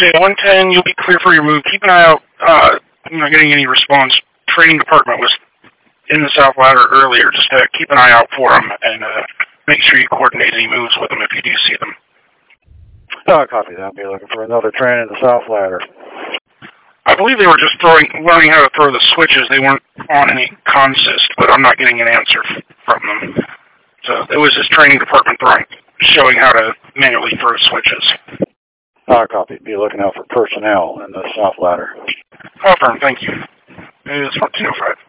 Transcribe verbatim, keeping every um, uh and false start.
Okay, one ten, you'll be clear for your move. Keep an eye out. Uh, I'm not getting any response. Training department was in the South Ladder earlier. Just uh, keep an eye out for them and uh, make sure you coordinate any moves with them if you do see them. Oh, copy that. I'll be looking for another train in the South Ladder. I believe they were just throwing, learning how to throw the switches. They weren't on any consist, but I'm not getting an answer f- from them. So it was this training department throwing, showing how to manually throw switches. Oh, copy. Be looking out for personnel in the South Ladder. Confirm, thank you. It's fourteen oh five.